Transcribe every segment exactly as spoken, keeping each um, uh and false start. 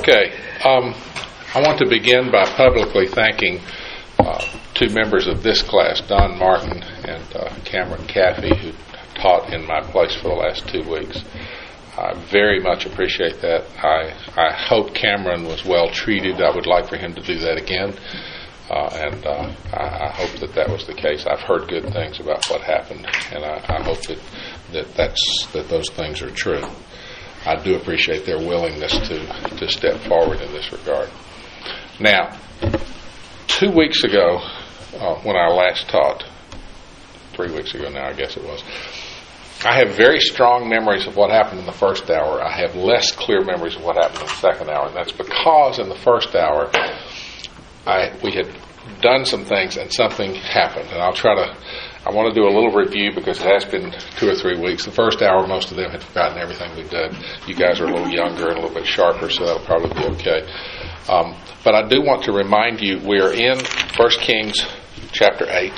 Okay, um, I want to begin by publicly thanking uh, two members of this class, Don Martin and uh, Cameron Caffey, who taught in my place for the last two weeks. I very much appreciate that. I, I hope Cameron was well treated. I would like for him to do that again, uh, and uh, I, I hope that that was the case. I've heard good things about what happened, and I, I hope that, that that's that those things are true. I do appreciate their willingness to, to step forward in this regard. Now, two weeks ago, uh, when I last taught, three weeks ago now I guess it was, I have very strong memories of what happened in the first hour. I have less clear memories of what happened in the second hour, and that's because in the first hour I we had done some things and something happened. And I'll try to, I want to do a little review because it has been two or three weeks. The first hour, most of them had forgotten everything we've done. You guys are a little younger and a little bit sharper, so that'll probably be okay. Um, but I do want to remind you, we are in First Kings chapter eight.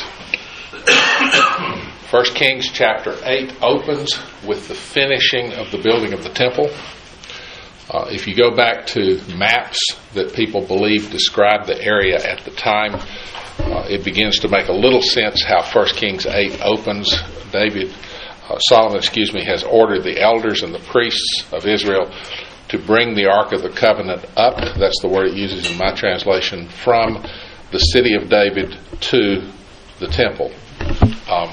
First Kings chapter eight opens with the finishing of the building of the temple. Uh, if you go back to maps that people believe describe the area at the time, uh, it begins to make a little sense how First Kings eight opens. David, uh, Solomon, excuse me, has ordered the elders and the priests of Israel to bring the Ark of the Covenant up. That's the word it uses in my translation, from the city of David to the temple. Um,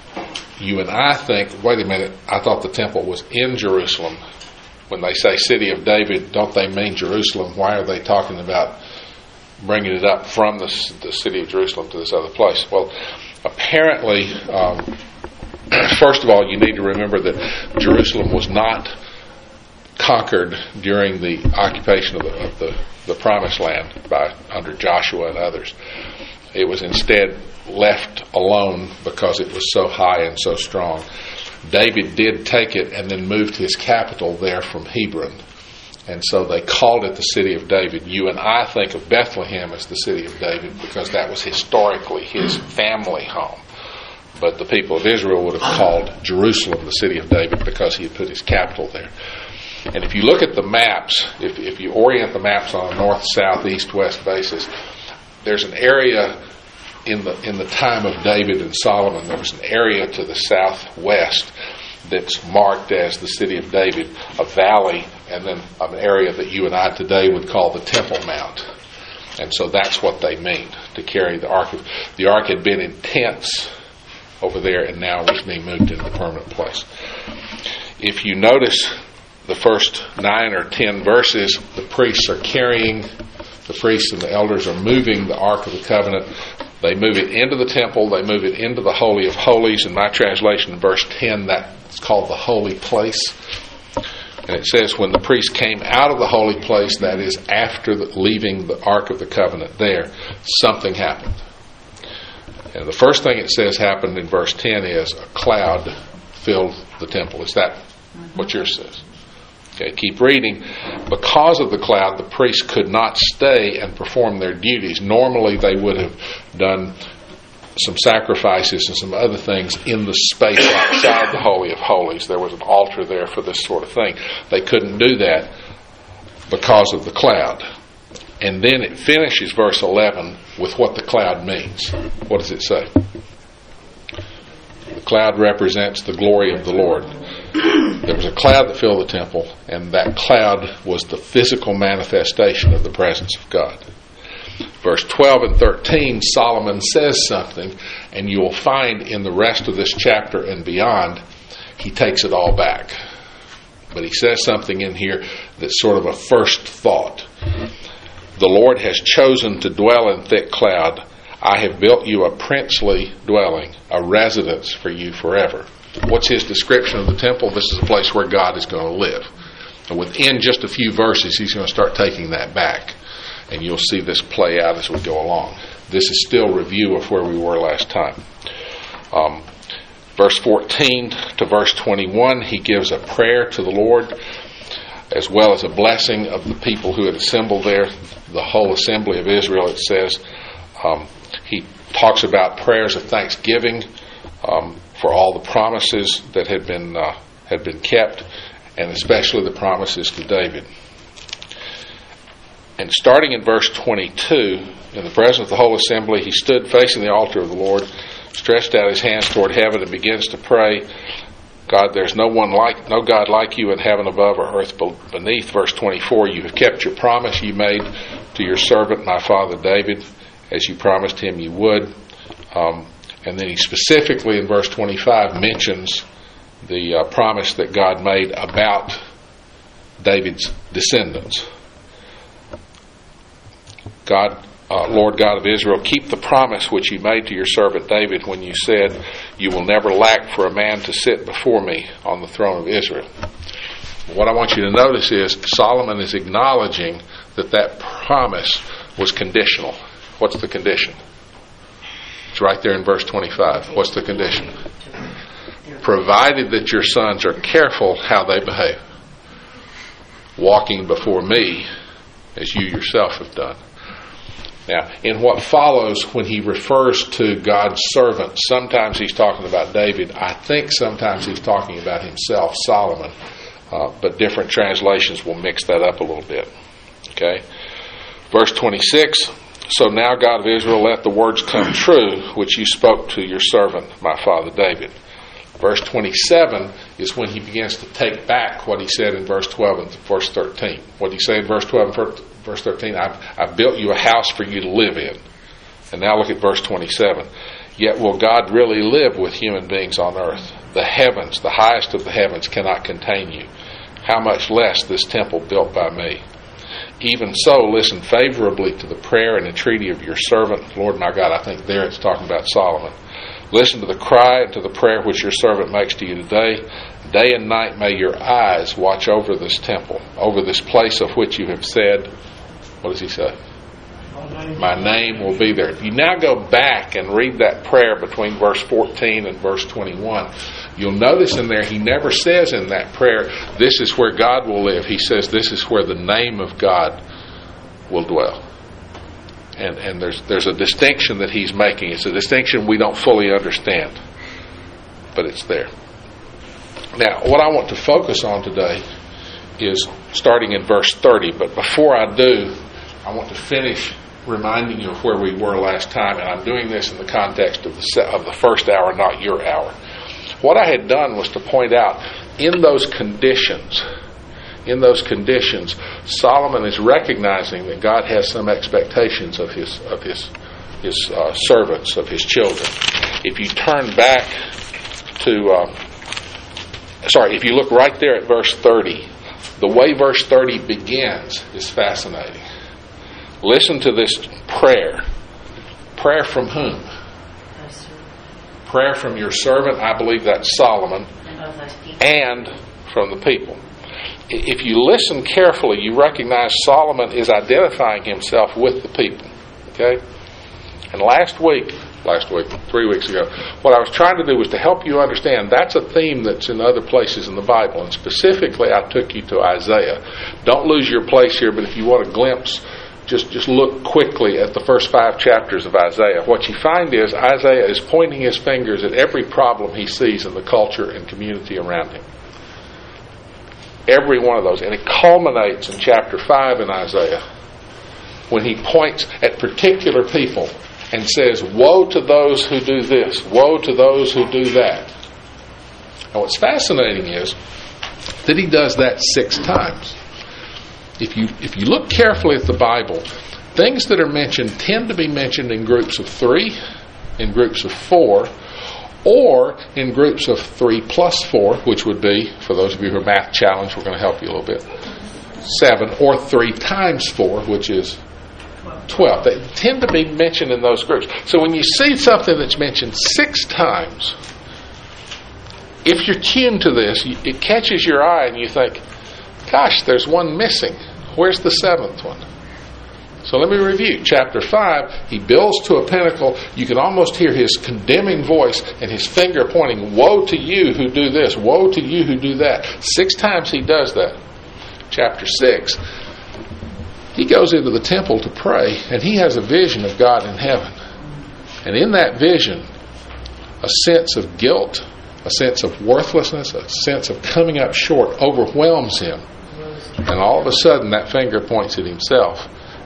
you and I think, wait a minute, I thought the temple was in Jerusalem. When they say city of David, don't they mean Jerusalem? Why are they talking about bringing it up from the, the city of Jerusalem to this other place? Well, apparently, um, first of all, you need to remember that Jerusalem was not conquered during the occupation of the, of the, the Promised Land by under Joshua and others. It was instead left alone because it was so high and so strong. David did take it and then moved his capital there from Hebron. And so they called it the city of David. You and I think of Bethlehem as the city of David because that was historically his family home. But the people of Israel would have called Jerusalem the city of David because he had put his capital there. And if you look at the maps, if, if you orient the maps on a north, south, east, west basis, there's an area in the in the time of David and Solomon, there was an area to the southwest that's marked as the city of David, a valley, and then an area that you and I today would call the Temple Mount. And so that's what they mean, to carry the ark. The ark had been in tents over there, and now was being moved into the permanent place. If you notice the first nine or ten verses, the priests are carrying, the priests and the elders are moving the Ark of the Covenant. They move it into the temple. They move it into the Holy of Holies. In my translation, verse ten, that's called the Holy Place. And it says, when the priest came out of the Holy Place, that is after the, leaving the Ark of the Covenant there, something happened. And the first thing it says happened in verse ten is a cloud filled the temple. Is that what yours says? Okay, keep reading. Because of the cloud, the priests could not stay and perform their duties. Normally, they would have done some sacrifices and some other things in the space outside the Holy of Holies. There was an altar there for this sort of thing. They couldn't do that because of the cloud. And then it finishes verse eleven with what the cloud means. What does it say? The cloud represents the glory of the Lord. There was a cloud that filled the temple, and that cloud was the physical manifestation of the presence of God. Verse twelve and thirteen, Solomon says something, and you will find in the rest of this chapter and beyond, he takes it all back. But he says something in here that's sort of a first thought. The Lord has chosen to dwell in thick cloud. I have built you a princely dwelling, a residence for you forever. What's his description of the temple? This is a place where God is going to live. And within just a few verses, he's going to start taking that back. And you'll see this play out as we go along. This is still review of where we were last time. Um, verse fourteen to verse twenty-one, he gives a prayer to the Lord, as well as a blessing of the people who had assembled there, the whole assembly of Israel, it says. Um, he talks about prayers of thanksgiving um, for all the promises that had been uh, had been kept, and especially the promises to David. And starting in verse twenty-two, in the presence of the whole assembly, he stood facing the altar of the Lord, stretched out his hands toward heaven, and begins to pray, God, there's no one like, no God like you in heaven above or earth beneath. Verse twenty-four, you have kept your promise you made to your servant, my father David, as you promised him you would. Um, and then he specifically in verse twenty-five mentions the uh, promise that God made about David's descendants. God, uh, Lord God of Israel, keep the promise which you made to your servant David when you said, you will never lack for a man to sit before me on the throne of Israel. What I want you to notice is Solomon is acknowledging that that promise was conditional. What's the condition? It's right there in verse twenty-five. What's the condition? Provided that your sons are careful how they behave, walking before me as you yourself have done. Now, in what follows, when he refers to God's servant, sometimes he's talking about David. I think sometimes he's talking about himself, Solomon. Uh, but different translations will mix that up a little bit. Okay? Verse twenty-six, so now, God of Israel, let the words come true which you spoke to your servant, my father David. Verse twenty-seven is when he begins to take back what he said in verse twelve and verse thirteen. What did he say in verse twelve and verse thirteen? I've, I've built you a house for you to live in. And now look at verse twenty-seven. Yet will God really live with human beings on earth? The heavens, the highest of the heavens, cannot contain you. How much less this temple built by me? Even so, listen favorably to the prayer and entreaty of your servant, Lord my God. I think there it's talking about Solomon. Listen to the cry and to the prayer which your servant makes to you today. Day and night may your eyes watch over this temple, over this place of which you have said, what does he say? My name will be there. If you now go back and read that prayer between verse fourteen and verse twenty-one, you'll notice in there he never says in that prayer, this is where God will live. He says this is where the name of God will dwell. And, and there's there's a distinction that he's making. It's a distinction we don't fully understand, but it's there. Now, what I want to focus on today is starting in verse thirty. But before I do, I want to finish reminding you of where we were last time, and I'm doing this in the context of the se- of the first hour, not your hour. What I had done was to point out in those conditions. In those conditions, Solomon is recognizing that God has some expectations of his of his his uh, servants, of his children. If you turn back to, uh, sorry, if you look right there at verse thirty, the way verse thirty begins is fascinating. Listen to this prayer. Prayer from whom? Prayer from your servant, I believe that's Solomon, and from the people. If you listen carefully, you recognize Solomon is identifying himself with the people. Okay? And last week, last week, three weeks ago, what I was trying to do was to help you understand that's a theme that's in other places in the Bible. And specifically, I took you to Isaiah. Don't lose your place here, but if you want a glimpse, just, just look quickly at the first five chapters of Isaiah. What you find is Isaiah is pointing his fingers at every problem he sees in the culture and community around him. Every one of those. And it culminates in chapter five in Isaiah when he points at particular people and says, woe to those who do this, woe to those who do that. Now what's fascinating is that he does that six times. If you if you look carefully at the Bible, things that are mentioned tend to be mentioned in groups of three, in groups of four, or in groups of three plus four, which would be, for those of you who are math challenged, we're going to help you a little bit, seven, or three times four, which is twelve. They tend to be mentioned in those groups. So when you see something that's mentioned six times, if you're tuned to this, it catches your eye and you think, gosh, there's one missing. Where's the seventh one? So let me review. Chapter five, he builds to a pinnacle. You can almost hear his condemning voice and his finger pointing, woe to you who do this, woe to you who do that. Six times he does that. Chapter six, he goes into the temple to pray, and he has a vision of God in heaven. And in that vision, a sense of guilt, a sense of worthlessness, a sense of coming up short overwhelms him. And all of a sudden, that finger points at himself.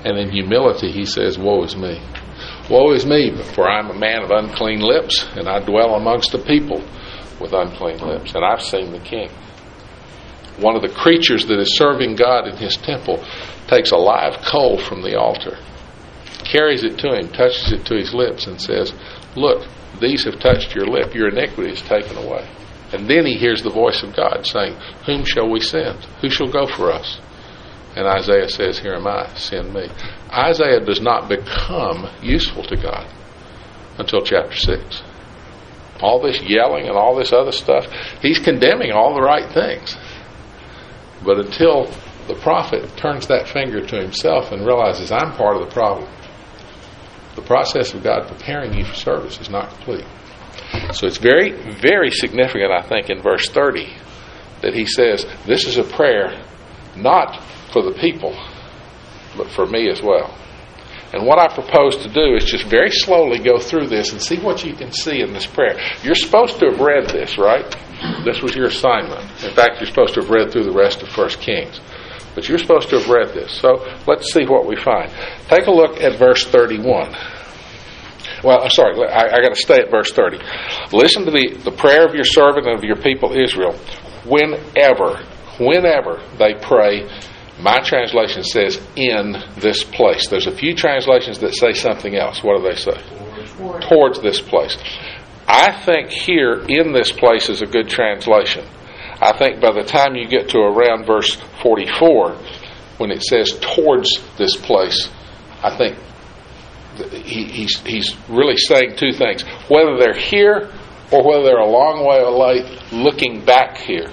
And in humility, he says, woe is me. Woe is me, for I am a man of unclean lips, and I dwell amongst a people with unclean lips, and I've seen the King. One of the creatures that is serving God in his temple takes a live coal from the altar, carries it to him, touches it to his lips, and says, look, these have touched your lip, your iniquity is taken away. And then he hears the voice of God saying, whom shall we send? Who shall go for us? And Isaiah says, here am I, send me. Isaiah does not become useful to God until chapter six. All this yelling and all this other stuff, he's condemning all the right things. But until the prophet turns that finger to himself and realizes, I'm part of the problem, the process of God preparing you for service is not complete. So it's very, very significant, I think, in verse thirty that he says, this is a prayer not for the people, but for me as well. And what I propose to do is just very slowly go through this and see what you can see in this prayer. You're supposed to have read this, right? This was your assignment. In fact, you're supposed to have read through the rest of First Kings. But you're supposed to have read this. So let's see what we find. Take a look at verse thirty-one. Well, sorry, I, I got to stay at verse thirty. Listen to the, the prayer of your servant and of your people Israel. Whenever, whenever they pray, my translation says, in this place. There's a few translations that say something else. What do they say? Towards, Towards this place. I think here, in this place, is a good translation. I think by the time you get to around verse forty-four, when it says towards this place, I think he, he's, he's really saying two things. Whether they're here or whether they're a long way away looking back here.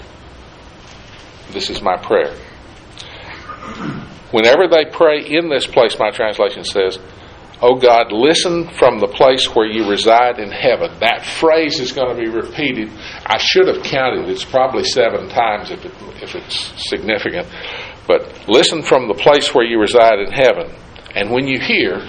This is my prayer. Whenever they pray in this place, my translation says, oh God, listen from the place where you reside in heaven. That phrase is going to be repeated. I should have counted. It's probably seven times if, it, if it's significant. But listen from the place where you reside in heaven. And when you hear,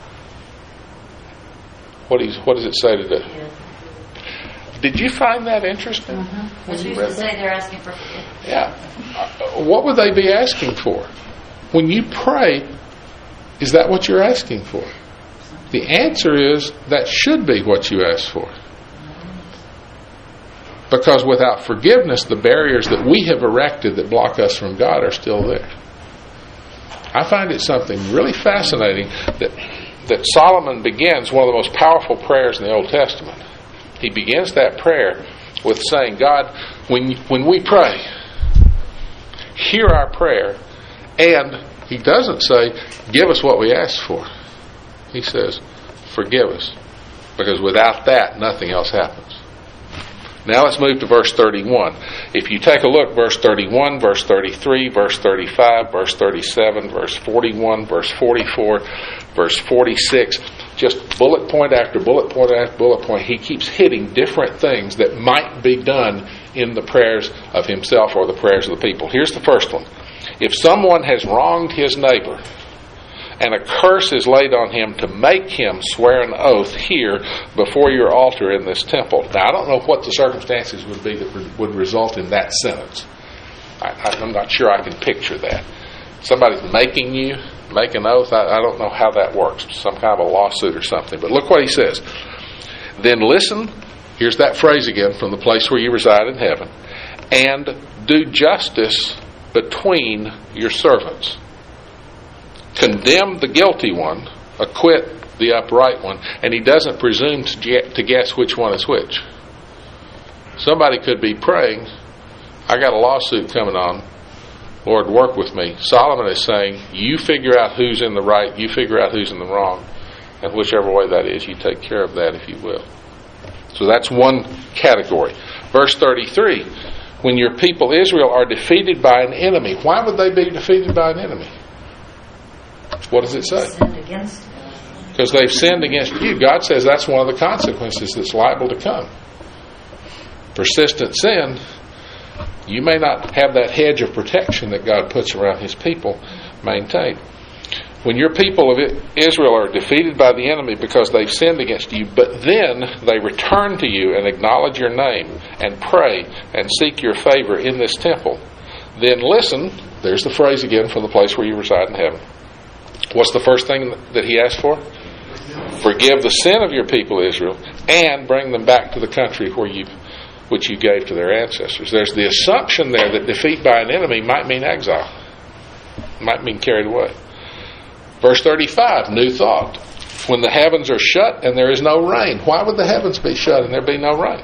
what, is, what does it say to do? Yeah. Did you find that interesting? Mm-hmm. As you used to say, they're asking for forgiveness. Yeah. Uh, what would they be asking for? When you pray, is that what you're asking for? The answer is that should be what you ask for. Because without forgiveness, the barriers that we have erected that block us from God are still there. I find it something really fascinating that, that Solomon begins one of the most powerful prayers in the Old Testament. He begins that prayer with saying, God, when, when we pray, hear our prayer. And he doesn't say, give us what we asked for. He says, forgive us. Because without that, nothing else happens. Now let's move to verse thirty-one. If you take a look, verse thirty-one, verse thirty-three, verse thirty-five, verse thirty-seven, verse forty-one, verse forty-four, verse forty-six, just bullet point after bullet point after bullet point, he keeps hitting different things that might be done in the prayers of himself or the prayers of the people. Here's the first one. If someone has wronged his neighbor, and a curse is laid on him to make him swear an oath here before your altar in this temple. Now, I don't know what the circumstances would be that would result in that sentence. I, I'm not sure I can picture that. Somebody's making you make an oath. I, I don't know how that works. Some kind of a lawsuit or something. But look what he says. Then listen, here's that phrase again, from the place where you reside in heaven, and do justice between your servants. Condemn the guilty one, acquit the upright one, and he doesn't presume to guess which one is which. Somebody could be praying, I got a lawsuit coming on, Lord, work with me. Solomon is saying, you figure out who's in the right, you figure out who's in the wrong, and whichever way that is, you take care of that if you will. So that's one category. Verse thirty-three, when your people Israel are defeated by an enemy, why would they be defeated by an enemy? What does it say? Because they've sinned against you. God says that's one of the consequences that's liable to come. Persistent sin, you may not have that hedge of protection that God puts around his people maintained. When your people of Israel are defeated by the enemy because they've sinned against you, but then they return to you and acknowledge your name and pray and seek your favor in this temple, then listen, there's the phrase again from the place where you reside in heaven. What's the first thing that he asked for? Forgive the sin of your people Israel and bring them back to the country where you, which you gave to their ancestors. There's the assumption there that defeat by an enemy might mean exile, might mean carried away. Verse thirty-five, new thought. When the heavens are shut and there is no rain. Why would the heavens be shut and there be no rain?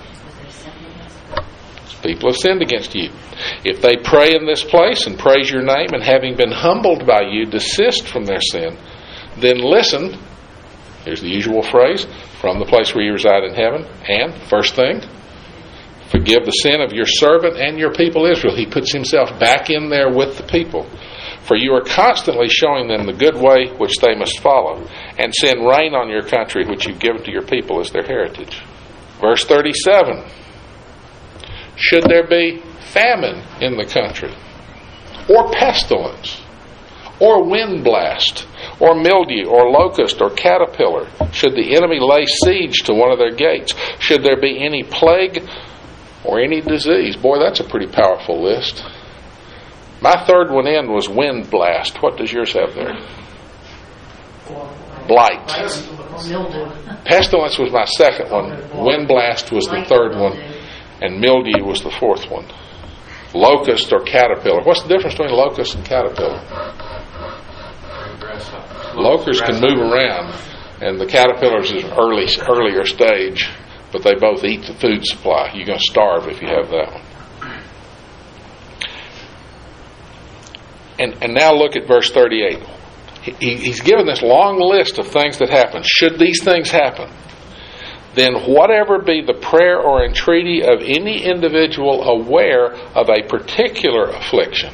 People have sinned against you. If they pray in this place and praise your name, and having been humbled by you, desist from their sin, then listen, here's the usual phrase, from the place where you reside in heaven, and, first thing, forgive the sin of your servant and your people Israel. He puts himself back in there with the people. For you are constantly showing them the good way which they must follow, and send rain on your country which you've given to your people as their heritage. Verse thirty-seven. Should there be famine in the country, or pestilence, or wind blast, or mildew, or locust, or caterpillar, should the enemy lay siege to one of their gates, should there be any plague or any disease? Boy, that's a pretty powerful list. My third one in was wind blast. What does yours have there? Blight. Pestilence was my second one. Wind blast was the third one. And mildew was the fourth one. Locust or caterpillar. What's the difference between locust and caterpillar? Locusts can move around, and the caterpillars is an early, earlier stage, but they both eat the food supply. You're going to starve if you have that one. And, and now look at verse thirty-eight. He, he's given this long list of things that happen. Should these things happen, then whatever be the prayer or entreaty of any individual aware of a particular affliction.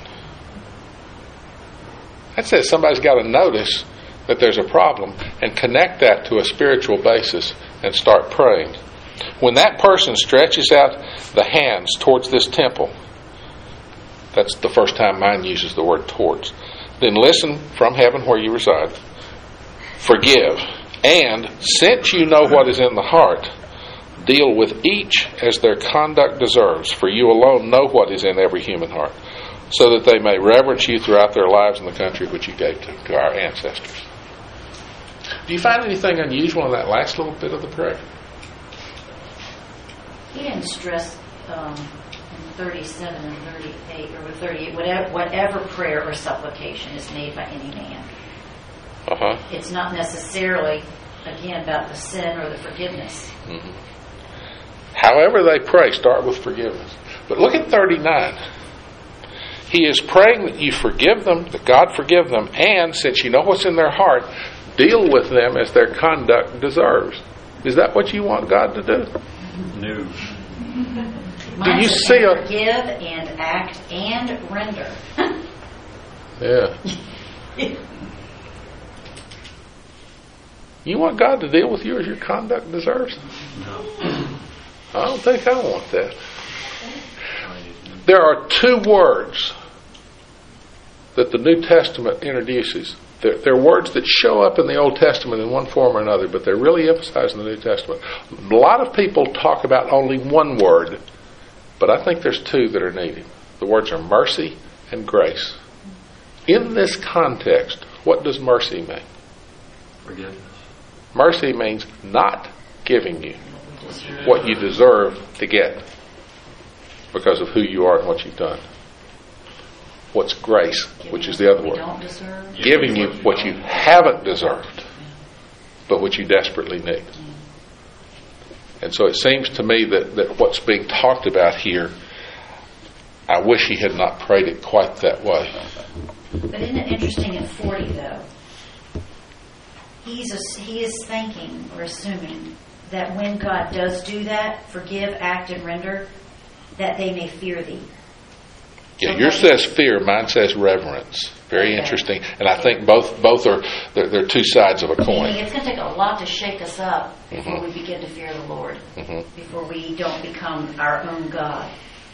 That says somebody's got to notice that there's a problem and connect that to a spiritual basis and start praying. When that person stretches out the hands towards this temple, that's the first time mine uses the word towards, then listen from heaven where you reside. Forgive. And, since you know what is in the heart, deal with each as their conduct deserves, for you alone know what is in every human heart, so that they may reverence you throughout their lives in the country which you gave to, to our ancestors. Do you find anything unusual in that last little bit of the prayer? He didn't stress um, in thirty-seven and thirty-eight, or thirty-eight, whatever, whatever prayer or supplication is made by any man. Uh-huh. It's not necessarily, again, about the sin or the forgiveness. Mm-hmm. However they pray, start with forgiveness. But look at thirty-nine. He is praying that you forgive them, that God forgive them, and since you know what's in their heart, deal with them as their conduct deserves. Is that what you want God to do? No. Do you see a forgive and act and render? Yeah. You want God to deal with you as your conduct deserves? No. I don't think I want that. There are two words that the New Testament introduces. They're, they're words that show up in the Old Testament in one form or another, but they're really emphasized in the New Testament. A lot of people talk about only one word, but I think there's two that are needed. The words are mercy and grace. In this context, what does mercy mean? Forgiveness. Mercy means not giving you what you deserve to get because of who you are and what you've done. What's grace, which is the other word? Giving you what you haven't deserved, but what you desperately need. And so it seems to me that, that what's being talked about here, I wish he had not prayed it quite that way. But isn't it interesting in forty, though? He's a, he is thinking or assuming that when God does do that, forgive, act, and render, that they may fear thee. Yeah, yours says fear, mine says reverence. Very okay. Interesting. And I think both both are they're, they're two sides of a coin. Meaning it's going to take a lot to shake us up before mm-hmm. we begin to fear the Lord, mm-hmm. before we don't become our own God.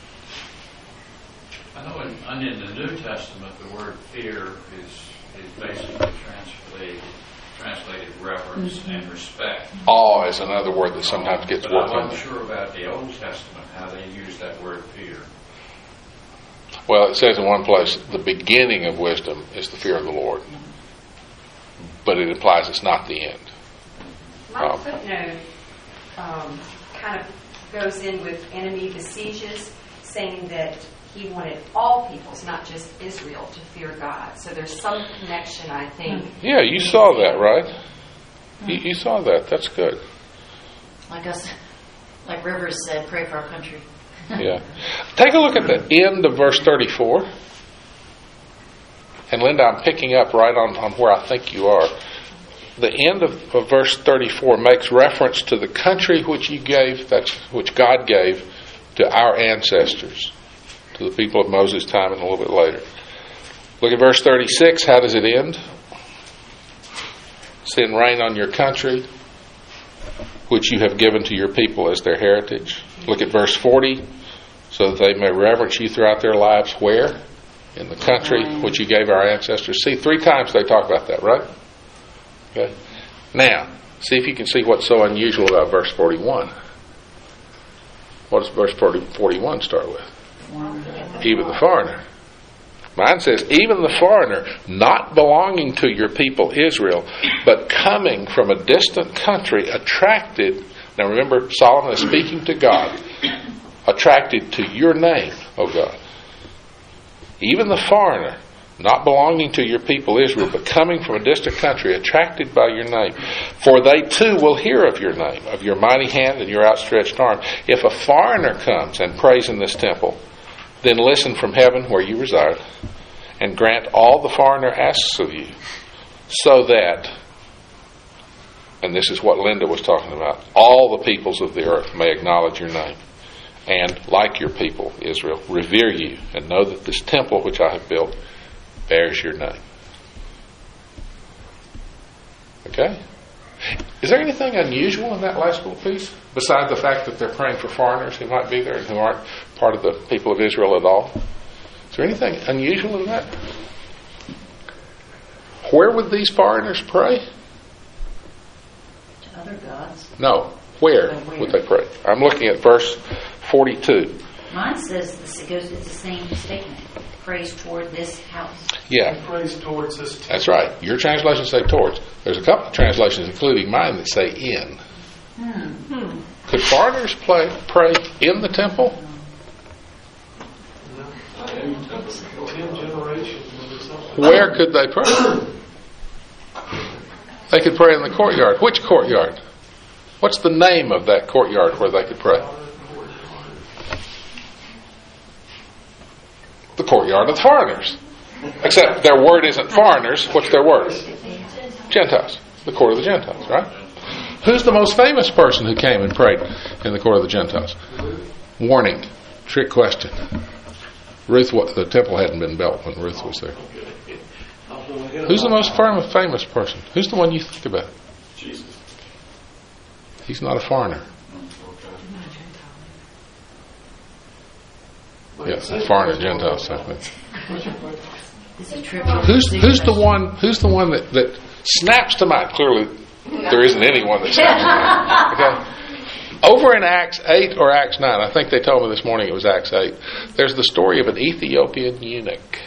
I know in, in the New Testament the word fear is is basically translated translated reverence mm-hmm. and respect. Awe is another word that sometimes gets but worked I'm on. not sure about the Old Testament, how they use that word fear. Well, it says in one place, the beginning of wisdom is the fear of the Lord. but it implies it's not the end. My Um, footnote um, kind of goes in with enemy besieges, saying that he wanted all peoples, not just Israel, to fear God. So there's some connection, I think. Yeah, you saw that, right? You, you saw that. That's good. Like us, like Rivers said, pray for our country. Yeah. Take a look at the end of verse thirty-four. And Linda, I'm picking up right on, on where I think you are. The end of, of verse thirty-four makes reference to the country which you gave, that's which God gave to our ancestors, to the people of Moses' time and a little bit later. Look at verse thirty-six. How does it end? Send rain on your country, which you have given to your people as their heritage. Look at verse forty. So that they may reverence you throughout their lives. Where? In the country which you gave our ancestors. See, three times they talk about that, right? Okay. Now, see if you can see what's so unusual about verse forty-one. What does verse forty-one start with? Even the foreigner. Mine says, even the foreigner, not belonging to your people Israel, but coming from a distant country, attracted. Now remember, Solomon is speaking to God. Attracted to your name, O God. Even the foreigner, not belonging to your people Israel, but coming from a distant country, attracted by your name. For they too will hear of your name, of your mighty hand and your outstretched arm. If a foreigner comes and prays in this temple, then listen from heaven where you reside, and grant all the foreigner asks of you, so that, and this is what Linda was talking about, all the peoples of the earth may acknowledge your name, and, like your people, Israel, revere you, and know that this temple which I have built bears your name. Okay? Is there anything unusual in that last little piece, besides the fact that they're praying for foreigners who might be there and who aren't part of the people of Israel at all? Is there anything unusual in that? Where would these foreigners pray? To other gods. No. Where, Oh, where? would they pray? I'm looking at verse forty-two. Mine says this, it goes. It's the same statement. Praise toward this house. Yeah, Praise towards this temple. that's right. Your translations say towards. There's a couple of translations, including mine, that say in. Hmm. Could foreigners play, pray in the temple? Ten generations or something. Where could they pray? They could pray in the courtyard. Which courtyard? What's the name of that courtyard where they could pray? The courtyard of the foreigners. Except their word isn't foreigners. What's their word? Gentiles. The court of the Gentiles, right? Who's the most famous person who came and prayed in the court of the Gentiles? Warning. Trick question. Ruth, the temple hadn't been built when Ruth was there. Who's the most famous person? Who's the one you think about? Jesus. He's not a foreigner. Yes, a foreigner, Gentile, same thing. This is trivial. Who's who's the one? Who's the one that, that snaps to mind? Clearly, there isn't anyone that snaps to mind. Okay. Over in Acts eight or Acts nine, I think they told me this morning it was Acts eight. There's the story of an Ethiopian eunuch.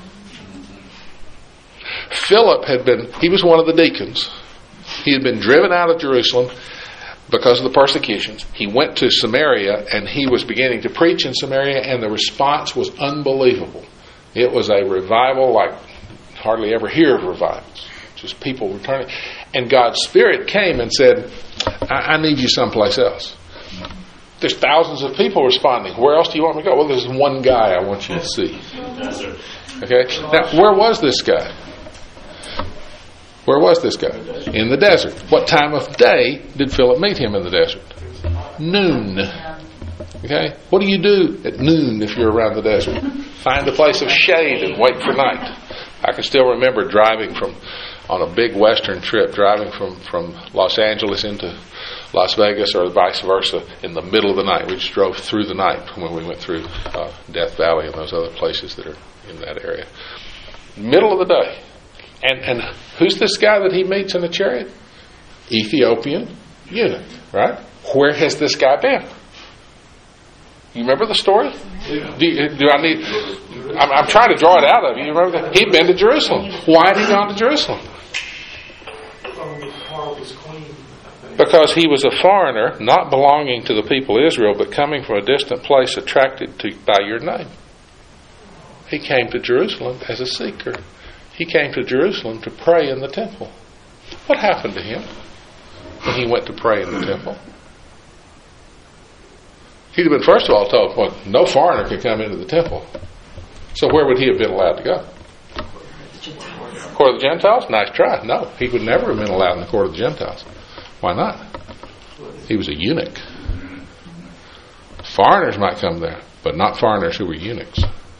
Philip had been. He was one of the deacons. He had been driven out of Jerusalem because of the persecutions. He went to Samaria and he was beginning to preach in Samaria, and the response was unbelievable. It was a revival like hardly ever hear of revivals. Just people returning. And God's Spirit came and said, I, I need you someplace else. There's thousands of people responding. Where else do you want me to go? Well, there's one guy I want you to see. Okay? Now, where was this guy? Where was this guy? In the desert. What time of day did Philip meet him in the desert? Noon. Okay? What do you do at noon if you're around the desert? Find a place of shade and wait for night. I can still remember driving from, on a big western trip, driving from, from Los Angeles into Las Vegas or vice versa in the middle of the night. We just drove through the night when we went through uh, Death Valley and those other places that are in that area. Middle of the day. And and who's this guy that he meets in the chariot? Ethiopian eunuch, right? Where has this guy been? You remember the story? Yeah. Do, you, do I need... I'm, I'm trying to draw it out of you. You remember that? He'd been to Jerusalem. Why had he gone to Jerusalem? thought it was clean. I think. Because he was a foreigner, not belonging to the people of Israel, but coming from a distant place attracted to by your name. He came to Jerusalem as a seeker. He came to Jerusalem to pray in the temple. What happened to him when he went to pray in the temple? He'd have been, first of all, told, well, no foreigner can come into the temple. So where would he have been allowed to go? Court of the Gentiles? Nice try. No, he would never have been allowed in the court of the Gentiles. Why not? He was a eunuch. Foreigners might come there, but not foreigners who were eunuchs.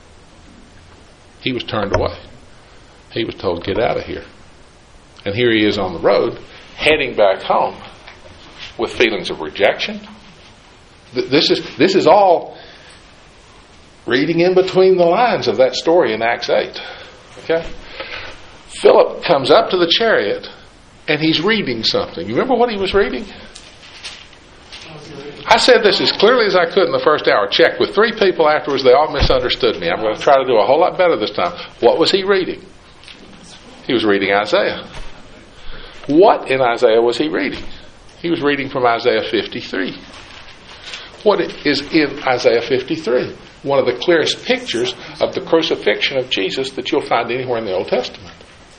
He was turned away. He was told, get out of here. And here he is on the road, heading back home with feelings of rejection. This is, this is all reading in between the lines of that story in Acts eight. Okay? Philip comes up to the chariot and he's reading something. You remember what he was reading? I said this as clearly as I could in the first hour. Checked with three people afterwards. They all misunderstood me. I'm going to try to do a whole lot better this time. What was he reading? He was reading Isaiah. What in Isaiah was he reading? He was reading from Isaiah fifty-three. What is in Isaiah fifty-three? One of the clearest pictures of the crucifixion of Jesus that you'll find anywhere in the Old Testament.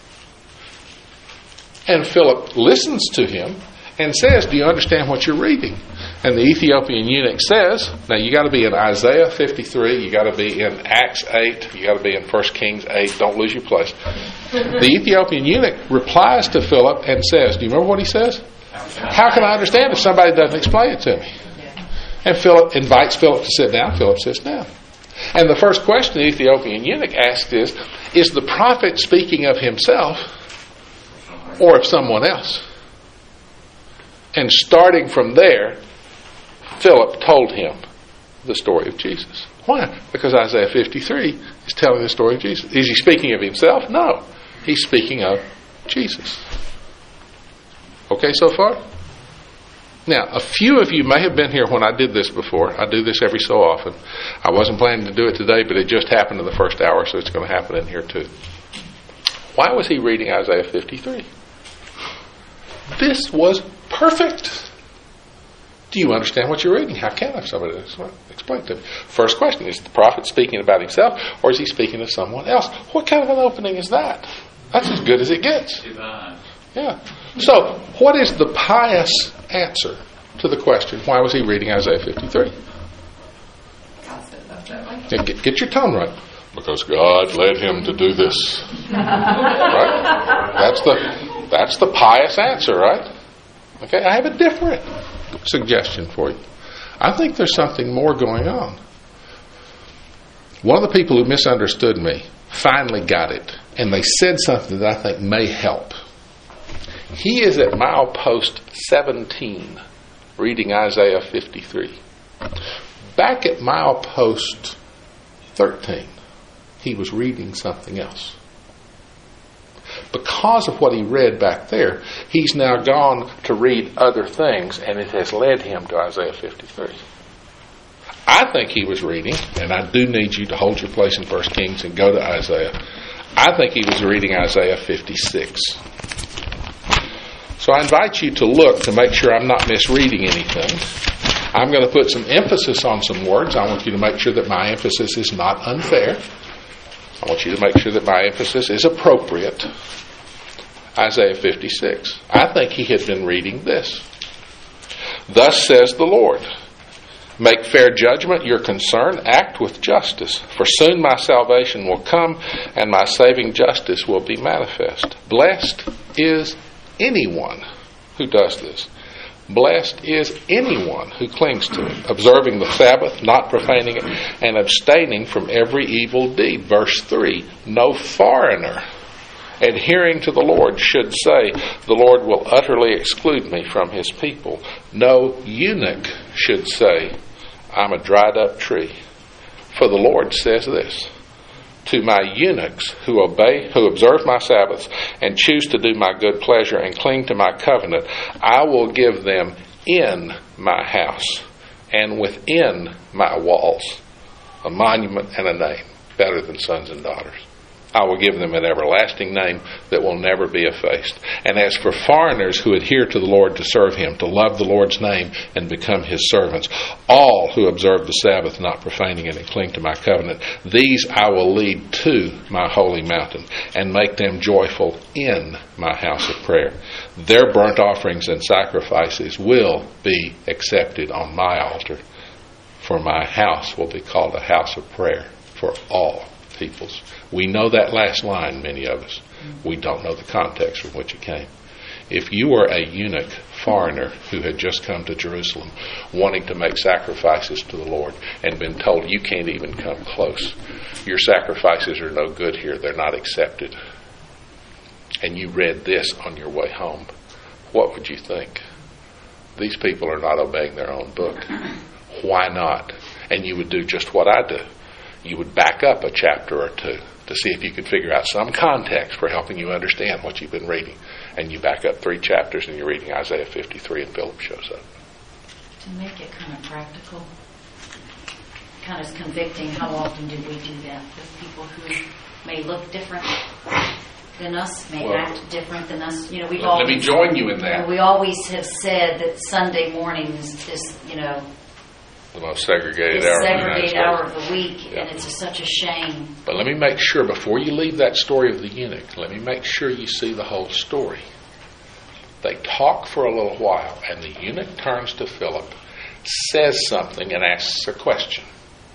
And Philip listens to him and says, do you understand what you're reading? And the Ethiopian eunuch says, now you got to be in Isaiah fifty-three, you got to be in Acts eight, you got to be in First Kings eight, don't lose your place. The Ethiopian eunuch replies to Philip and says, do you remember what he says? How can I understand if somebody doesn't explain it to me? And Philip invites Philip to sit down. Philip sits down. And the first question the Ethiopian eunuch asks is, is the prophet speaking of himself or of someone else? And starting from there, Philip told him the story of Jesus. Why? Because Isaiah fifty-three is telling the story of Jesus. Is he speaking of himself? No. He's speaking of Jesus. Okay so far? Now, a few of you may have been here when I did this before. I do this every so often. I wasn't planning to do it today, but it just happened in the first hour, so it's going to happen in here too. Why was he reading Isaiah fifty-three? This was perfect. Do you understand what you're reading? How can I? Somebody explain to me. First question, is the prophet speaking about himself, or is he speaking to someone else? What kind of an opening is that? That's as good as it gets. Divine. Yeah. So, what is the pious answer to the question, why was he reading Isaiah fifty-three? Yeah, get, get your tone right. Because God led him to do this. Right? That's the that's the pious answer, right? Okay, I have a different suggestion for you. I think there's something more going on. One of the people who misunderstood me finally got it, and they said something that I think may help. He is at milepost seventeen, reading Isaiah fifty-three. Back at milepost thirteen, he was reading something else. Because of what he read back there, he's now gone to read other things, and it has led him to Isaiah fifty-three. I think he was reading, and I do need you to hold your place in First Kings and go to Isaiah. I think he was reading Isaiah fifty-six. So I invite you to look to make sure I'm not misreading anything. I'm going to put some emphasis on some words. I want you to make sure that my emphasis is not unfair. I want you to make sure that my emphasis is appropriate. Isaiah fifty-six. I think he had been reading this. Thus says the Lord, make fair judgment your concern, act with justice, for soon my salvation will come and my saving justice will be manifest. Blessed is anyone who does this. Blessed is anyone who clings to it, observing the Sabbath, not profaning it, and abstaining from every evil deed. Verse three, no foreigner adhering to the Lord should say, the Lord will utterly exclude me from his people. No eunuch should say, I'm a dried up tree. For the Lord says this, to my eunuchs who obey, who observe my Sabbaths and choose to do my good pleasure and cling to my covenant, I will give them in my house and within my walls a monument and a name better than sons and daughters. I will give them an everlasting name that will never be effaced. And as for foreigners who adhere to the Lord to serve him, to love the Lord's name and become his servants, all who observe the Sabbath, not profaning it, and cling to my covenant, these I will lead to my holy mountain and make them joyful in my house of prayer. Their burnt offerings and sacrifices will be accepted on my altar, for my house will be called a house of prayer for all peoples. We know that last line, many of us. We don't know the context from which it came. If you were a eunuch foreigner who had just come to Jerusalem wanting to make sacrifices to the Lord and been told you can't even come close, your sacrifices are no good here, they're not accepted, and you read this on your way home, what would you think? These people are not obeying their own book. Why not? And you would do just what I do. You would back up a chapter or two to see if you could figure out some context for helping you understand what you've been reading. And you back up three chapters and you're reading Isaiah fifty-three and Philip shows up. To make it kind of practical, kind of convicting, how often do we do that with people who may look different than us, may Well, act different than us? You know, we've Let always, me join you in you know, that. we always have said that Sunday mornings is, you know, The most segregated the hour of the United segregated States. hour of the week, Yeah. and it's a, such a shame. But let me make sure, before you leave that story of the eunuch, let me make sure you see the whole story. They talk for a little while, and the eunuch turns to Philip, says something, and asks a question.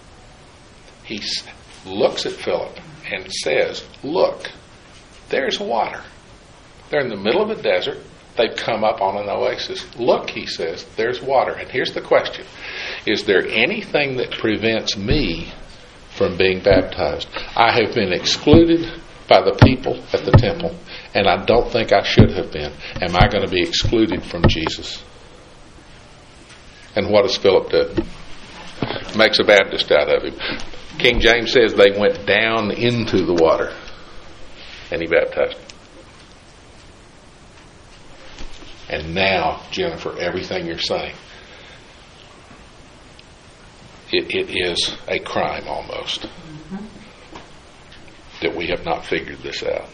He looks at Philip and says, look, there's water. They're in the middle of a desert. They've come up on an oasis. Look, he says, there's water. And here's the question. Is there anything that prevents me from being baptized? I have been excluded by the people at the temple, and I don't think I should have been. Am I going to be excluded from Jesus? And what does Philip do? Makes a Baptist out of him. King James says they went down into the water, and he baptized him. And now, Jennifer, everything you're saying, it, it is a crime almost mm-hmm. that we have not figured this out.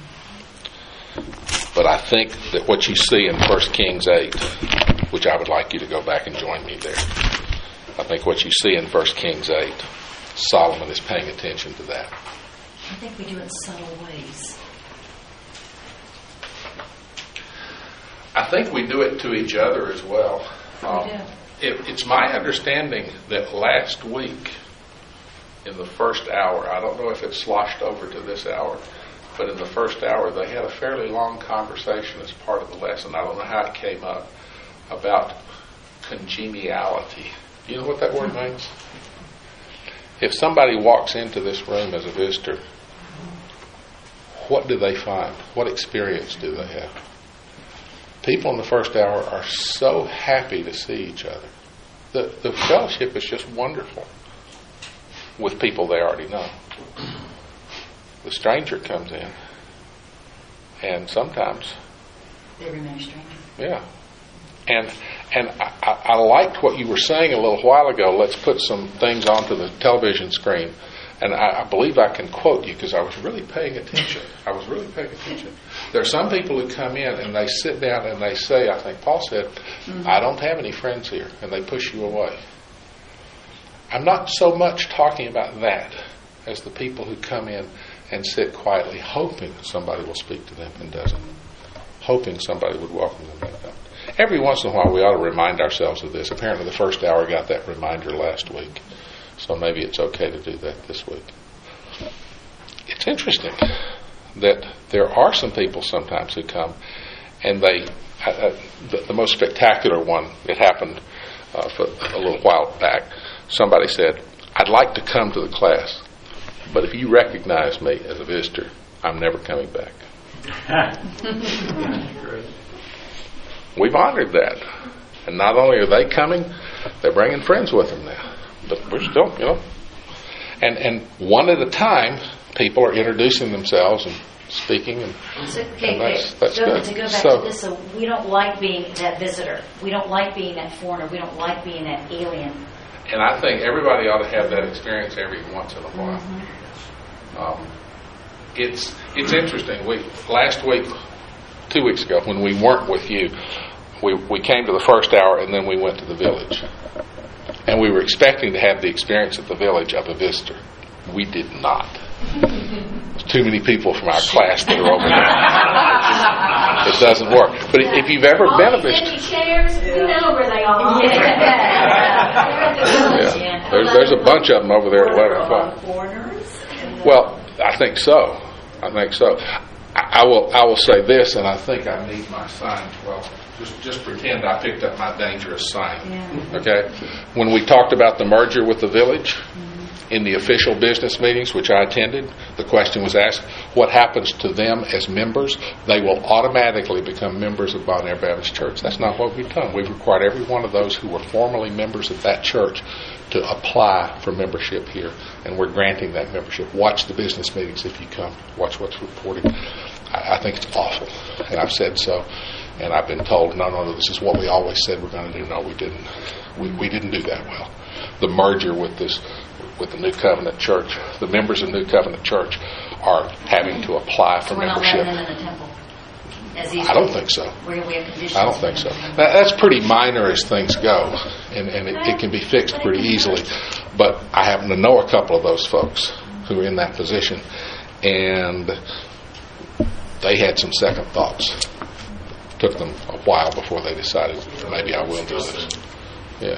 But I think that what you see in First Kings eight, which I would like you to go back and join me there, I think what you see in First Kings eight, Solomon is paying attention to that. I think we do it in subtle ways. I think we do it to each other as well. Um, we do. It, it's my understanding that last week, in the first hour, I don't know if it sloshed over to this hour, but in the first hour they had a fairly long conversation as part of the lesson. I don't know how it came up, about congeniality. Do you know what that word means? If somebody walks into this room as a visitor, what do they find? What experience do they have? People in the first hour are so happy to see each other. The, the fellowship is just wonderful with people they already know. The stranger comes in, and sometimes They remain strangers. Yeah. And and I, I, I liked what you were saying a little while ago. Let's put some things onto the television screen. And I, I believe I can quote you because I was really paying attention. I was really paying attention. There are some people who come in and they sit down and they say, I think Paul said, mm-hmm. I don't have any friends here. And they push you away. I'm not so much talking about that as the people who come in and sit quietly hoping somebody will speak to them and doesn't. Hoping somebody would welcome them back up. Every once in a while we ought to remind ourselves of this. Apparently the first hour got that reminder last week. So maybe it's okay to do that this week. It's interesting that there are some people sometimes who come and they, uh, the, the most spectacular one, it happened uh, for a little while back. Somebody said, I'd like to come to the class, but if you recognize me as a visitor, I'm never coming back. We've honored that. And not only are they coming, they're bringing friends with them now. But we're still, you know. And and one at a time, people are introducing themselves and speaking. And, so, okay, and that's, okay. that's go, good. To go back so, to this, so we don't like being that visitor. We don't like being that foreigner. We don't like being that alien. And I think everybody ought to have that experience every once in a while. Mm-hmm. Um, it's it's interesting. We last week, two weeks ago, when we weren't with you, we we came to the first hour and then we went to the village, and we were expecting to have the experience at the village of a visitor. We did not. There's too many people from our class that are over there. It doesn't work. But if you've ever All been a these visitor, empty chairs, we know where they all are. yeah, there's there's a bunch of them over there at eleven o'clock. Corners. Well, I think so. I think so. I, I will. I will say this, and I think I need my sign. Well, just just pretend I picked up my dangerous sign. Yeah. Okay. When we talked about the merger with the village, in the official business meetings, which I attended, the question was asked, what happens to them as members? They will automatically become members of Bon Air Baptist Church. That's not what we've done. We've required every one of those who were formerly members of that church to apply for membership here, and we're granting that membership. Watch the business meetings if you come. Watch what's reported. I, I think it's awful, and I've said so, and I've been told, no, no, no, this is what we always said we're going to do. No, we didn't. We, we didn't do that well. The merger with this with the New Covenant Church, the members of New Covenant Church are having to apply for So we're not membership. letting them in the temple? As these I don't think so. We we have conditions. I don't think so. That, that's pretty minor as things go, and, and it, it can be fixed pretty easily. But I happen to know a couple of those folks who are in that position, and they had some second thoughts. Took them a while before they decided maybe I will do this. Yeah.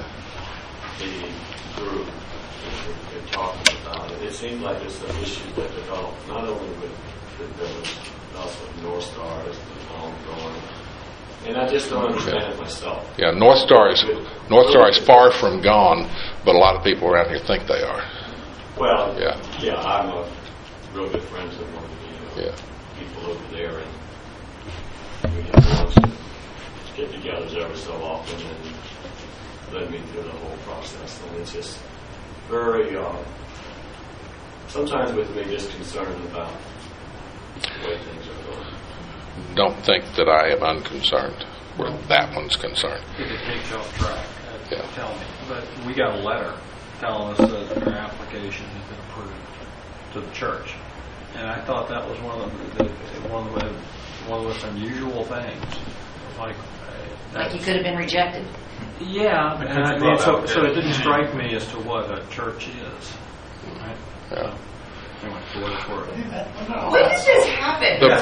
The group that we're talking about it, it seems like there's some issues that develop not only with the village, but also with North Star as the ongoing. And I just don't understand it myself. Yeah, North Star is North Star is far from gone, but a lot of people around here think they are. Well, Yeah. yeah, I'm a real good friends with one of the you know, Yeah. people over there, and we have lunch and get-togethers every so often, and led me through the whole process. And it's just very, uh, sometimes with me, just concerned about the way things are going. Don't think that I am unconcerned where that one's concerned. If it takes you off track, uh, Yeah. tell me. But we got a letter telling us that our application has been approved to the church, and I thought that was one of the, the one of the one of the most unusual things. Like, uh, Like you could have been rejected. yeah, and I mean, so, so it didn't strike me as to what a church is. Right? Yeah. Anyway, for what it's worth. When did this happen? The-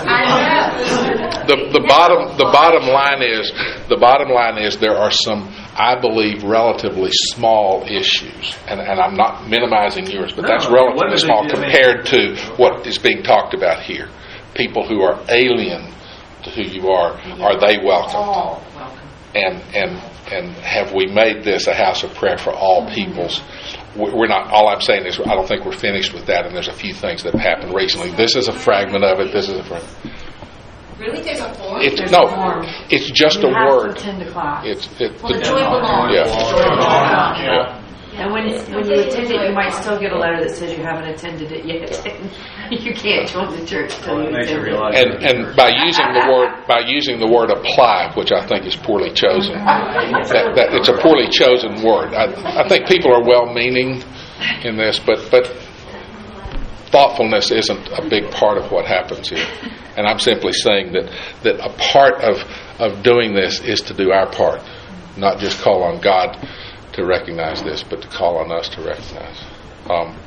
I know. The the bottom the bottom line is the bottom line is there are some, I believe, relatively small issues, and, and I'm not minimizing yours, but No, that's what relatively is it small you mean? compared to what is being talked about here. People who are alien to who you are, are they welcome? All welcome. And and and have we made this a house of prayer for all peoples? We're not. All I'm saying is I don't think we're finished with that, and there's a few things that have happened recently. This is a fragment of it. This is a fragment. Really? There's a form? It's There's no. a form. It's just You a have word. to attend a class. It's it. Well, the the- joy belongs. Yeah. The joy belongs. Yeah. And when when you attend it, you might still get a letter that says you haven't attended it yet. You can't join the church till Well, you it makes you attend it. realize And and by using the word by using the word apply, which I think is poorly chosen, that, that it's a poorly chosen word. I, I think people are well-meaning in this, but but thoughtfulness isn't a big part of what happens here. And I'm simply saying that that a part of of doing this is to do our part, not just call on God to recognize this, but to call on us to recognize. Um,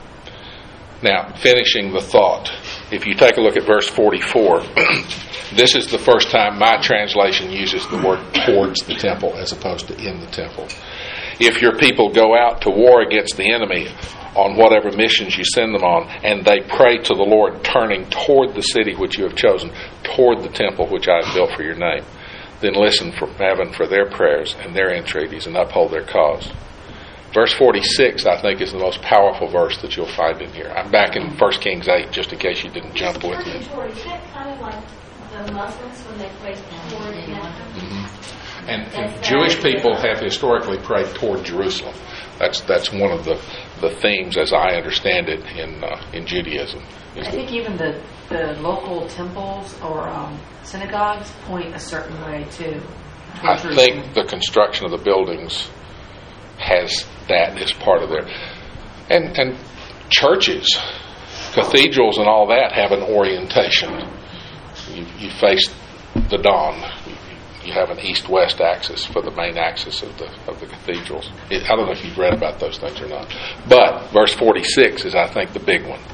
now, finishing the thought, if you take a look at verse forty-four, this is the first time my translation uses the word towards the temple as opposed to in the temple. If your people go out to war against the enemy on whatever missions you send them on, and they pray to the Lord, turning toward the city which you have chosen, toward the temple which I have built for your name, then listen from heaven for their prayers and their entreaties and uphold their cause. Verse forty-six, I think, is the most powerful verse that you'll find in here. I'm back in First Kings eight, just in case you didn't jump with me. Is that kind of like the Muslims when they pray toward Mecca? And, and Jewish people have historically prayed toward Jerusalem. That's that's one of the, the themes, as I understand it, in uh, in Judaism. I think even the, the local temples or um, synagogues point a certain way too. I think the construction of the buildings has that as part of their, and and churches cathedrals and all that have an orientation. You, you face the dawn. You have an east-west axis for the main axis of the of the cathedrals. It, I don't know if you've read about those things or not. But verse forty-six is, I think, the big one.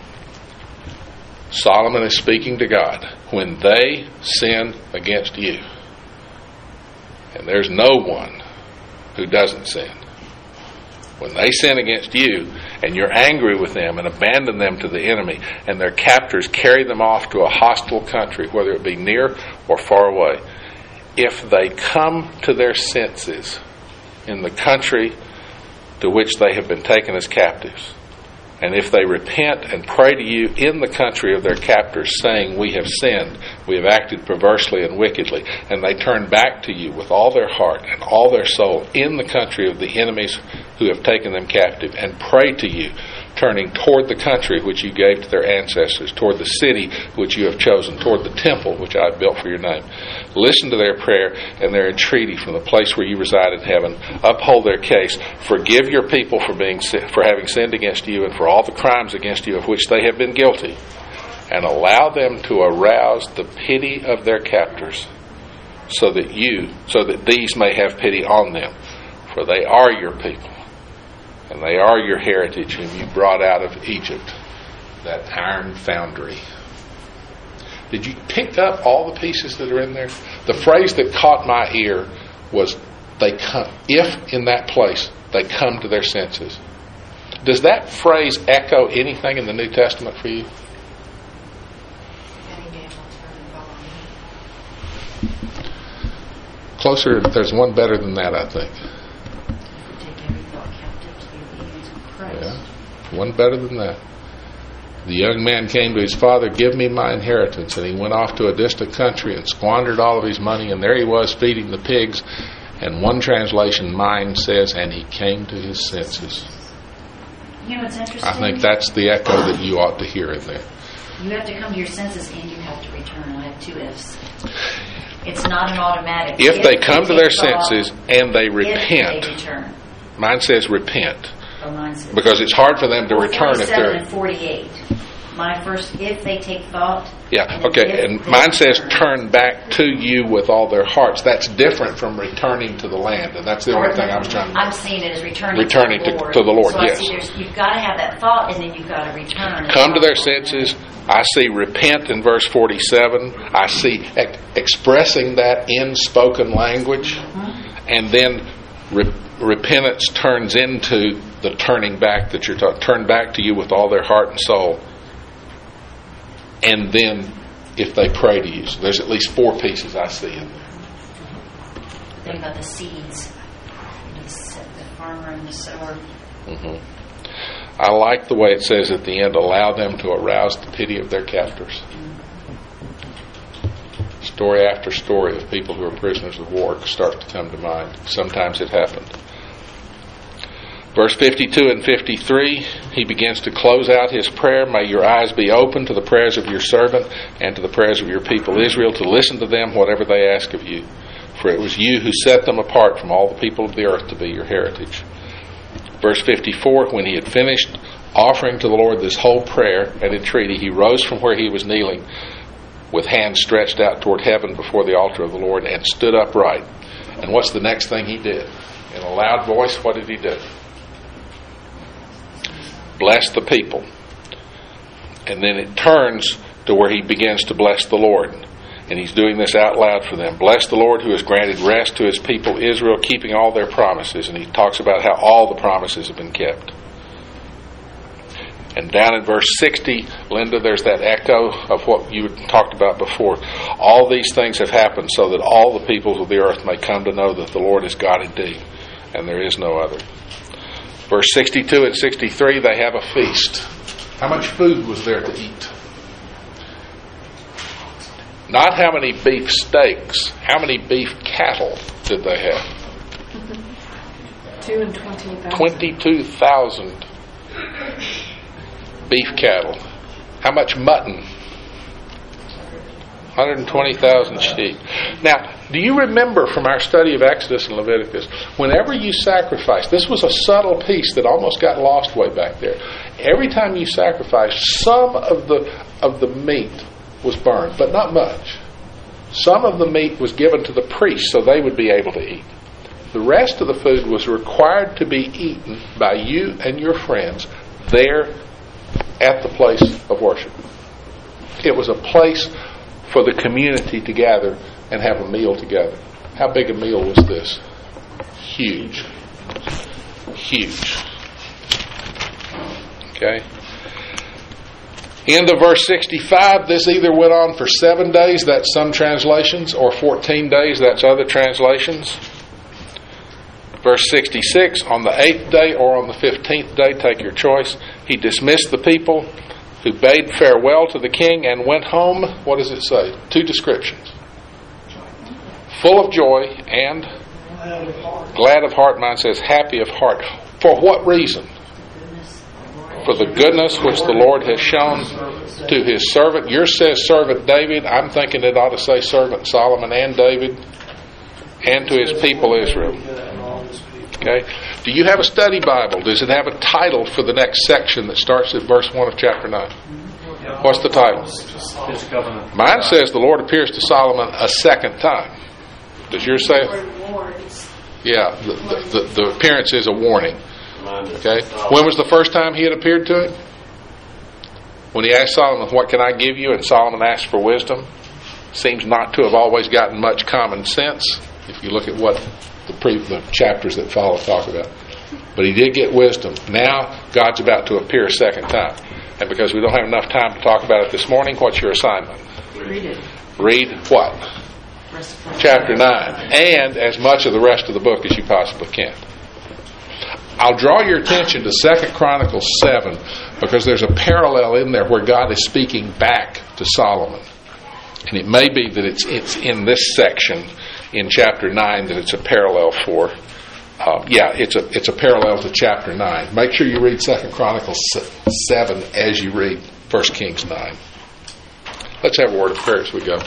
Solomon is speaking to God. When they sin against you, and there's no one who doesn't sin. When they sin against you, and you're angry with them and abandon them to the enemy, and their captors carry them off to a hostile country, whether it be near or far away, if they come to their senses in the country to which they have been taken as captives, and if they repent and pray to you in the country of their captors, saying, we have sinned, we have acted perversely and wickedly, and they turn back to you with all their heart and all their soul in the country of the enemies who have taken them captive, and pray to you, turning toward the country which you gave to their ancestors, toward the city which you have chosen, toward the temple which I have built for your name. Listen to their prayer and their entreaty from the place where you reside in heaven. Uphold their case. Forgive your people for being for having sinned against you and for all the crimes against you of which they have been guilty, and allow them to arouse the pity of their captors, so that you, so that these may have pity on them, for they are your people. And they are your heritage, whom you brought out of Egypt, that iron foundry. Did you pick up all the pieces that are in there? The phrase that caught my ear was, "They come." If in that place they come to their senses. Does that phrase echo anything in the New Testament for you? Closer, there's one better than that, I think. Yeah, one better than that. The young man came to his father, "Give me my inheritance." And he went off to a distant country and squandered all of his money, and there he was feeding the pigs. And one translation, mine, says, and he came to his senses. You know what's interesting? I think that's the echo that you ought to hear in there. You have to come to your senses and you have to return. I have two ifs. It's not an automatic. If, if they come they to their thought, senses and they repent. If they return. Mine says repent. Oh, mine says because it's hard for them to well, return if they're... and forty-eight. My first, if they take thought. Yeah, okay, and mine says turn back to you with all their hearts. That's different from returning to the land, and that's the only thing I was trying to... I'm seeing it as returning, returning to the Lord. To, to the Lord, so yes. I see there's, you've got to have that thought, and then you've got to return. Come to their senses. I see repent in verse forty-seven. I see ex- expressing that in spoken language. Mm-hmm. And then re- repentance turns into the turning back that you're talking. Turn back to you with all their heart and soul. And then if they pray to you. So there's at least four pieces I see in there. Think about the seeds. The farmer and the sower. Mm-hmm. I like the way it says at the end, allow them to arouse the pity of their captors. Story after story of people who are prisoners of war start to come to mind. Sometimes it happened. Verse fifty-two and fifty-three, he begins to close out his prayer. May your eyes be open to the prayers of your servant and to the prayers of your people Israel, to listen to them whatever they ask of you. For it was you who set them apart from all the people of the earth to be your heritage. Verse fifty-four, when he had finished offering to the Lord this whole prayer and entreaty, he rose from where he was kneeling with hands stretched out toward heaven before the altar of the Lord and stood upright. And what's the next thing he did? In a loud voice, what did he do? Bless the people. And then it turns to where he begins to bless the Lord. And he's doing this out loud for them. Bless the Lord who has granted rest to his people Israel, keeping all their promises. And he talks about how all the promises have been kept. And down in verse sixty, Linda, there's that echo of what you talked about before. All these things have happened so that all the peoples of the earth may come to know that the Lord is God indeed, and there is no other. Verse sixty-two and sixty-three, they have a feast. How much food was there to eat? Not how many beef steaks. How many beef cattle did they have? Two and twenty thousand. Twenty-two thousand beef cattle. How much mutton? one hundred twenty thousand sheep. Now, do you remember from our study of Exodus and Leviticus, whenever you sacrifice, this was a subtle piece that almost got lost way back there. every time you sacrificed, some of the of the meat was burned, but not much. Some of the meat was given to the priests so they would be able to eat. The rest of the food was required to be eaten by you and your friends there at the place of worship. It was a place for the community to gather and have a meal together. How big a meal was this? Huge. Huge. Okay. End of verse sixty-five, this either went on for seven days, that's some translations, or fourteen days, that's other translations. Verse sixty-six, on the eighth day or on the fifteenth day, take your choice, he dismissed the people who bade farewell to the king and went home. What does it say? Two descriptions. Full of joy and glad of heart. Mine says happy of heart. For what reason? For the goodness which the Lord has shown to his servant. Yours says servant David. I'm thinking it ought to say servant Solomon and David, and to his people Israel. Okay. Do you have a study Bible? Does it have a title for the next section that starts at verse one of chapter nine? What's the title? Mine says the Lord appears to Solomon a second time. Does yours say? Yeah, the, the, the appearance is a warning. Okay. When was the first time he had appeared to him? When he asked Solomon, what can I give you? And Solomon asked for wisdom. Seems not to have always gotten much common sense if you look at what the, pre, the chapters that follow talk about. But he did get wisdom. Now God's about to appear a second time. And because we don't have enough time to talk about it this morning, what's your assignment? Read it. Read what? Chapter nine. And as much of the rest of the book as you possibly can. I'll draw your attention to Second Chronicles seven because there's a parallel in there where God is speaking back to Solomon. And it may be that it's it's in this section in chapter nine that it's a parallel for. Uh, yeah, it's a it's a parallel to chapter nine. Make sure you read Second Chronicles seven as you read First Kings nine. Let's have a word of prayer as we go.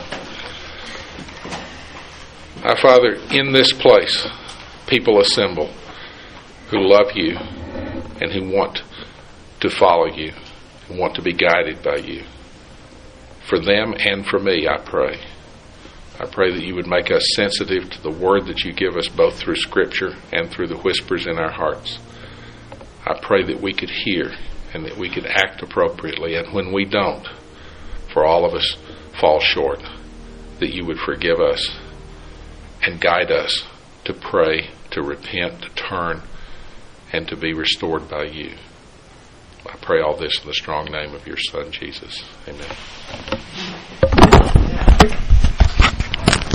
Our Father, in this place, people assemble who love you and who want to follow you and want to be guided by you. For them and for me, I pray. I pray that you would make us sensitive to the word that you give us both through Scripture and through the whispers in our hearts. I pray that we could hear and that we could act appropriately, and when we don't, for all of us fall short, that you would forgive us and guide us to pray, to repent, to turn, and to be restored by you. I pray all this in the strong name of your Son, Jesus. Amen.